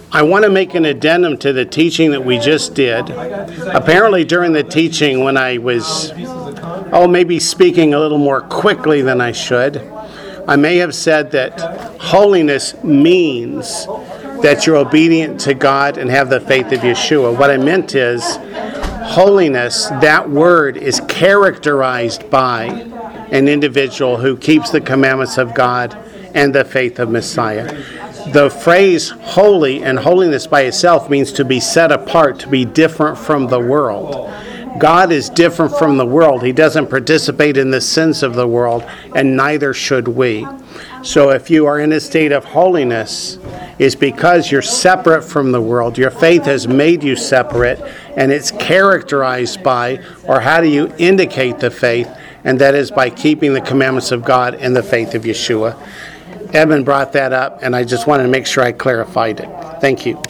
I want to make an addendum to the teaching that we just did. Apparently during the teaching when I was, maybe speaking a little more quickly than I should, I may have said that holiness means that you're obedient to God and have the faith of Yeshua. What I meant is holiness, that word is characterized by an individual who keeps the commandments of God and the faith of Messiah. The phrase holy and holiness by itself means to be set apart, to be different from the world. God is different from the world. He doesn't participate in the sins of the world, and neither should we. So if you are in a state of holiness, it's because you're separate from the world. Your faith has made you separate, and it's characterized by, or how do you indicate the faith? And that is by keeping the commandments of God and the faith of Yeshua. Edmund brought that up, and I just wanted to make sure I clarified it. Thank you.